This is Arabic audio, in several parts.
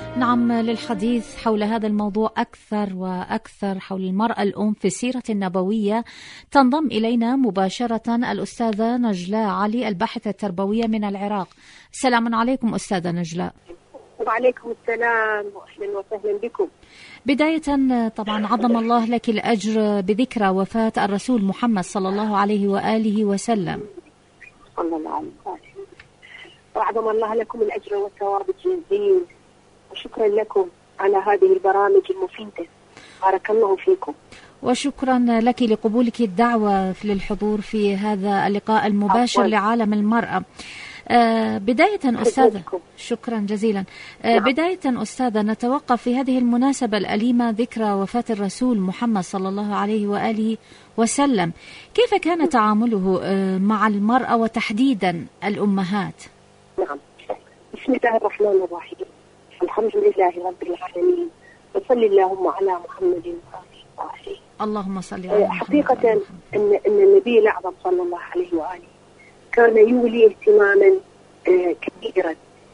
نعم، للحديث حول هذا الموضوع أكثر وأكثر حول المرأة الأم في السيرة النبوية تنضم إلينا مباشرة الأستاذة نجلاء علي، الباحثة التربوية من العراق. السلام عليكم أستاذة نجلاء. وعليكم السلام وأهلا وسهلا بكم. بداية طبعا عظم الله لك الأجر بذكرى وفاة الرسول محمد صلى الله عليه وآله وسلم. صلى الله عليه وآله. وأعظم الله لكم الأجر والثواب الجزيل، وشكرا لكم على هذه البرامج المفيدة، بارك الله فيكم. وشكرا لك لقبولك الدعوة للحضور في هذا اللقاء المباشر لعالم المرأة. بداية أستاذة، شكرا جزيلا. بداية أستاذة، نتوقف في هذه المناسبة الأليمة ذكرى وفاة الرسول محمد صلى الله عليه وآله وسلم، كيف كان تعامله مع المرأة وتحديدا الأمهات؟ نعم، بسم الله الرحمن الرحيم، الحمد لله رب العالمين، وصلي اللهم على محمد وآله. اللهم صل على محمد. حقيقة أن النبي الأعظم صلى الله عليه وآله كان يولي اهتماما كبيرا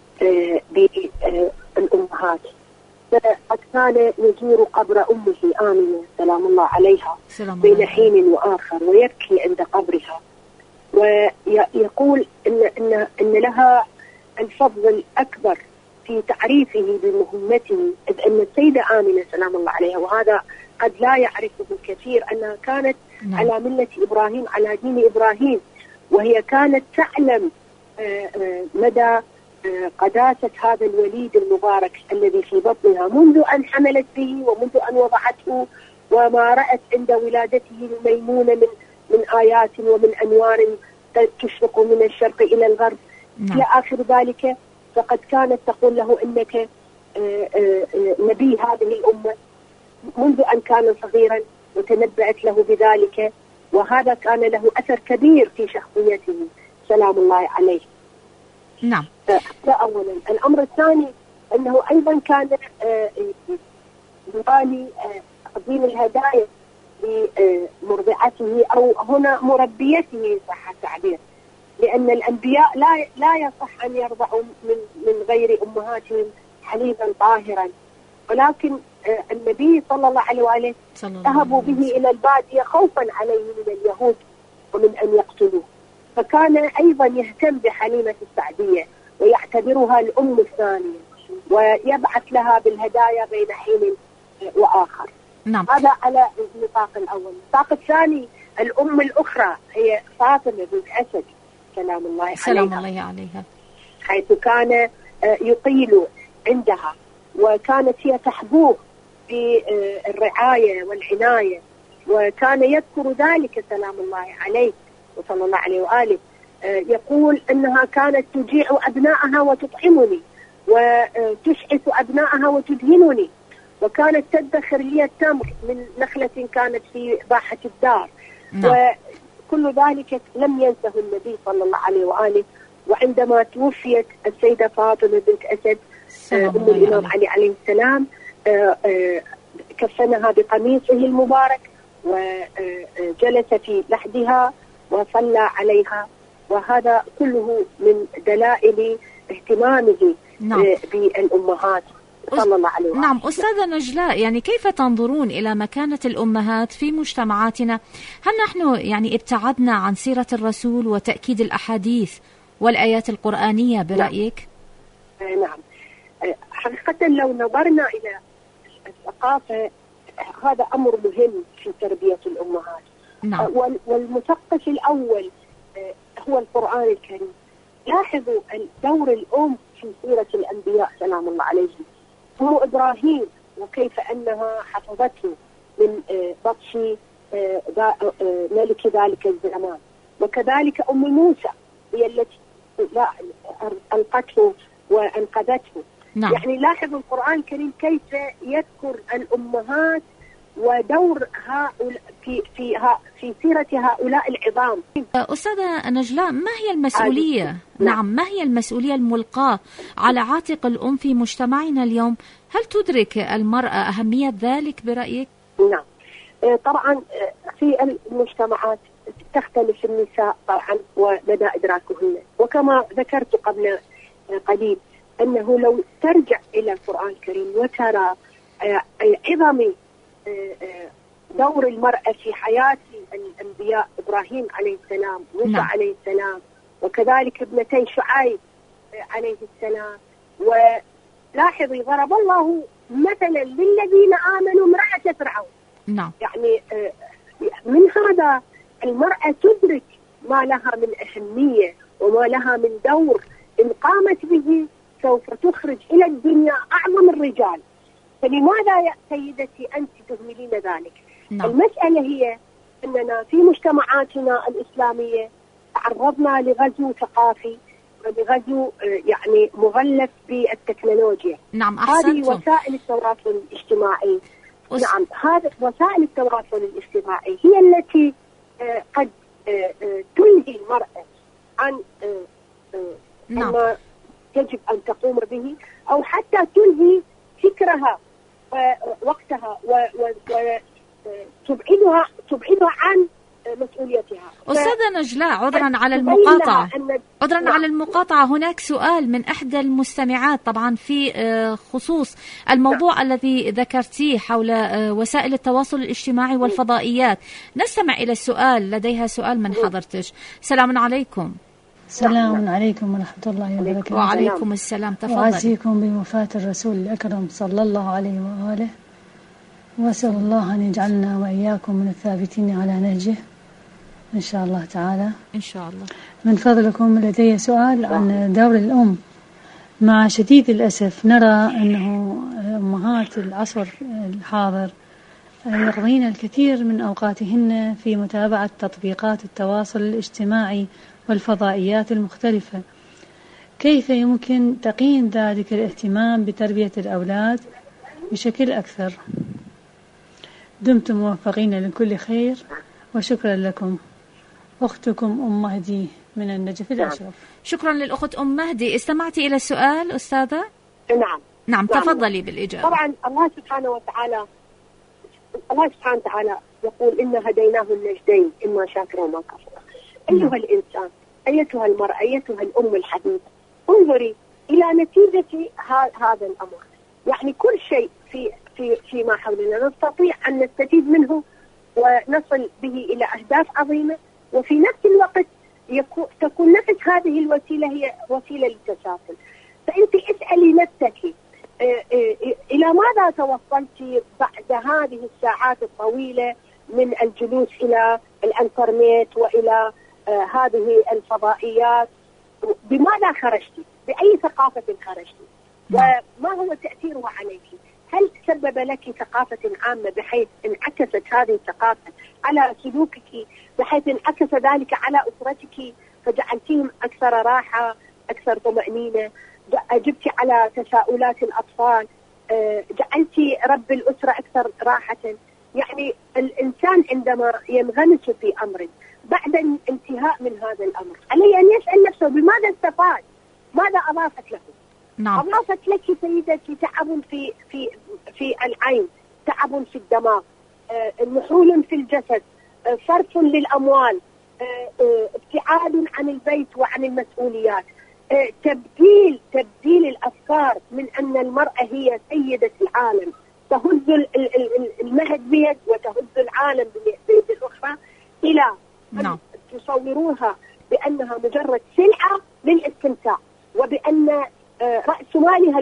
بالأمهات، فقد كان يزور قبر أمه آمنة سلام الله عليها بين حين وآخر ويبكي عند قبرها، ويقول إن لها الفضل الأكبر في تعريفه بمهمته، إذ أن السيدة آمنة سلام الله عليها، وهذا قد لا يعرفه الكثير، أنها كانت على ملة إبراهيم، على دين إبراهيم، وهي كانت تعلم مدى قداسة هذا الوليد المبارك الذي في بطنها منذ أن حملت به ومنذ أن وضعته، وما رأت عند ولادته الميمونة من آيات ومن أنوار تشرق من الشرق إلى الغرب إلى آخر ذلك. فقد كانت تقول له إنك نبي هذه الأمة منذ أن كان صغيرا، وتنبأت له بذلك، وهذا كان له أثر كبير في شخصيته سلام الله عليه. نعم. هذا أولا. الأمر الثاني أنه أيضا كان يوالي تقديم الهدايا لمرضعته، أو هنا مربيته صح التعبير، لأن الأنبياء لا يصح أن يرضعوا من غير أمهاتهم حليبا طاهرا، ولكن النبي صلى الله عليه وآله ذهبوا به إلى البادية خوفا عليه من اليهود ومن أن يقتلوه، فكان أيضا يهتم بحليمة السعدية ويعتبرها الأم الثانية، ويبعث لها بالهدايا بين حين وآخر. نعم. هذا على النطاق الأول. النطاق الثاني الأم الأخرى هي فاطمة بنت أسد سلام الله عليها، حيث كان يطيل عندها، وكانت هي تحبوه بالرعاية والعناية، وكان يذكر ذلك سلام الله عليه وصلى الله عليه وآله. يقول أنها كانت تجيع أبنائها وتطعمني، وتشعث أبنائها وتدهنني، وكانت تدخر لي التمر من نخلة كانت في باحة الدار. وكل ذلك لم ينسه النبي صلى الله عليه وآله. وعندما توفيت السيدة فاطمة بنت أسد أم الإمام علي عليه السلام، كفنها بقميصه المبارك وجلس في لحدها وصلى عليها، وهذا كله من دلائل اهتمامه بالأمهات صلى الله عليه وسلم. نعم أستاذة نجلاء، يعني كيف تنظرون إلى مكانة الأمهات في مجتمعاتنا؟ هل نحن يعني ابتعدنا عن سيرة الرسول وتأكيد الأحاديث والآيات القرآنية برأيك؟ نعم. حقيقة لو نظرنا إلى الثقافة، هذا أمر مهم في تربية الأمهات. نعم. والمثقف الأول هو القرآن الكريم. لاحظوا دور الأم في سيرة الأنبياء سلام الله عليهم. أم إبراهيم وكيف أنها حفظته من بطش ملك ذلك الزمان، وكذلك أم موسى هي التي ألقته وأنقذته. نعم. يعني لاحظوا القرآن الكريم كيف يذكر الأمهات ودور هؤلاء في سيرة هؤلاء العظام. أستاذة نجلاء، ما هي المسؤولية؟ نعم، ما هي المسؤولية الملقاة على عاتق الأم في مجتمعنا اليوم؟ هل تدرك المرأة أهمية ذلك برأيك؟ نعم، طبعا في المجتمعات تختلف النساء طبعا ومدى إدراكهن، وكما ذكرت قبل قليل أنه لو ترجع إلى القرآن الكريم وترى عظم دور المرأة في حياة الأنبياء إبراهيم عليه السلام، موسى عليه السلام، وكذلك ابنتي شعيب عليه السلام. ولاحظي ضرب الله مثلا للذين آمنوا امرأة فرعون. نعم. يعني من هذا المرأة تدرك ما لها من أهمية وما لها من دور إن قامت به سوف تخرج إلى الدنيا أعظم الرجال. فلماذا يا سيدتي أنت تهملين ذلك؟ نعم. المسألة هي أننا في مجتمعاتنا الإسلامية تعرضنا لغزو ثقافي ولغزو يعني مغلف بالتكنولوجيا. نعم أحسنتم. هذه وسائل التواصل الاجتماعي. نعم، هذه وسائل التواصل الاجتماعي هي التي قد تلهي المرأة عن ما يجب أن تقوم به، أو حتى تلهي فكرها ووقتها وتبعدها عن مسؤوليتها. أستاذة نجلاء، عذرا على المقاطعة، هناك سؤال من إحدى المستمعات طبعا في خصوص الموضوع الذي ذكرتيه حول وسائل التواصل الاجتماعي والفضائيات. نستمع إلى السؤال، لديها سؤال من حضرتك. السلام عليكم. السلام عليكم ورحمة الله وبركاته. وعليكم السلام، تفضل. وأعزيكم بوفاة الرسول الأكرم صلى الله عليه وآله، وأسأل الله أن يجعلنا وإياكم من الثابتين على نهجه إن شاء الله تعالى. إن شاء الله. من فضلكم لدي سؤال عن دور الأم. مع شديد الأسف نرى أنه أمهات العصر الحاضر يقضين الكثير من أوقاتهن في متابعة تطبيقات التواصل الاجتماعي والفضائيات المختلفة. كيف يمكن تقييم ذلك الاهتمام بتربية الأولاد بشكل أكثر؟ دمتم موفقين لكل خير، وشكرا لكم. أختكم أم مهدي من النجف الأشرف. شكرا للأخت أم مهدي. استمعتي إلى السؤال أستاذة؟ نعم تفضلي بالإجابة. طبعا الله سبحانه وتعالى يقول إن هديناه النجدين إما شاكرا وما كفورا. أيها الإنسان، أيتها المرأة، أيتها الأم الحبيبة، انظري إلى نتيجة هذا الأمر. يعني كل شيء فيما حولنا نستطيع أن نستفيد منه ونصل به إلى أهداف عظيمة، وفي نفس الوقت تكون نفس هذه الوسيلة هي وسيلة للتسافل. فأنت اسألي نفسك إلى ماذا توصلت بعد هذه الساعات الطويلة من الجلوس إلى الإنترنت وإلى هذه الفضائيات؟ بماذا خرجتي؟ بأي ثقافة خرجتي؟ وما هو تأثيرها عليك؟ هل تسبب لك ثقافة عامة بحيث انعكست هذه الثقافة على سلوكك، بحيث انعكس ذلك على أسرتك فجعلتهم أكثر راحة، أكثر طمأنينة، أجبت على تساؤلات الأطفال، جعلت رب الأسرة أكثر راحة؟ يعني الإنسان عندما ينغمس في أمر بعد الانتهاء من هذا الأمر عليه أن يسأل نفسه بماذا استفاد؟ ماذا أضافت له؟ نعم. أضافت لك سيدتي تعب في العين، تعب في الدماغ، نحول في الجسد، صرف للأموال، ابتعاد عن البيت وعن المسؤوليات، تبديل الأفكار من أن المرأة هي سيدة العالم، تهز المهد بيد وتهز العالم بيد الأخرى، إلى أن تصوروها بأنها مجرد سلعة للاستمتاع، وبأن رأس مالها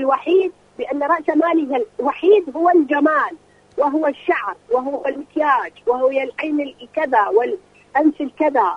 الوحيد هو الجمال، وهو الشعر، وهو المكياج، وهو العين الكذا والأنف الكذا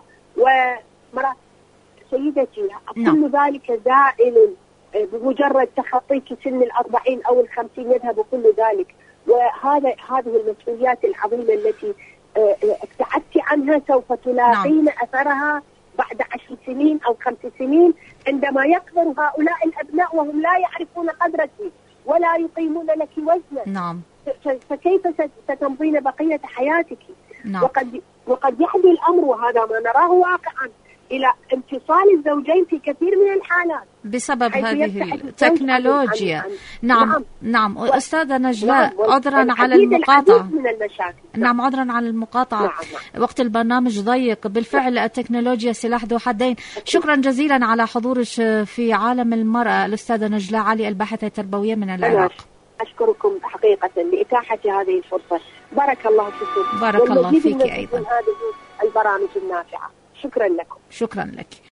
سيدتي كل ذلك زائل بمجرد تخطيك سن 40 أو 50 يذهب كل ذلك. هذه المسؤوليات العظيمة التي ابتعدت عنها سوف تلاقين أثرها بعد 10 سنين أو 5 سنين، عندما يكبر هؤلاء الأبناء وهم لا يعرفون قدرك ولا يقيمون لك وزنا. نعم. فكيف ستمضين بقية حياتك؟ وقد يحدي الأمر، وهذا ما نراه واقعا، إلى انفصال الزوجين في كثير من الحالات بسبب هذه التكنولوجيا. نعم أستاذة نجلاء، عذرا على المقاطعة. من المشاكل. نعم عذرا على المقاطعة. وقت البرنامج ضيق بالفعل، التكنولوجيا سلاح ذو حدين. شكرا جزيلا على حضورك في عالم المرأة الأستاذة نجلاء علي، الباحثة التربوية من العراق. أشكركم حقيقة لإتاحة هذه الفرصة. بارك الله فيكم. بارك الله فيك أيضا. هذه البرامج النافعة. شكرا لكم. شكرا لك.